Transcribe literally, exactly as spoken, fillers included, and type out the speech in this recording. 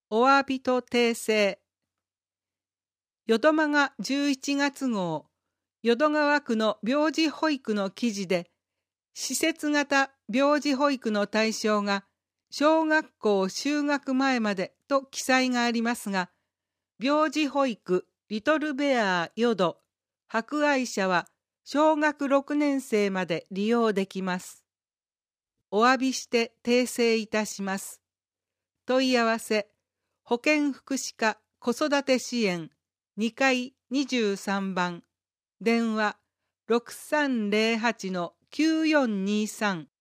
お詫びと訂正。淀間がじゅういちがつ号、淀川区の病児保育の記事で、施設型病児保育の対象が小学校就学前までと記載がありますが、病児保育リトルベアー淀博愛舎は小学ろくねん生まで利用できます。お詫びして訂正いたします。問い合わせ、保健福祉課子育て支援にかいにじゅうさんばん、電話 ろくさんゼロはちのきゅうよんにさん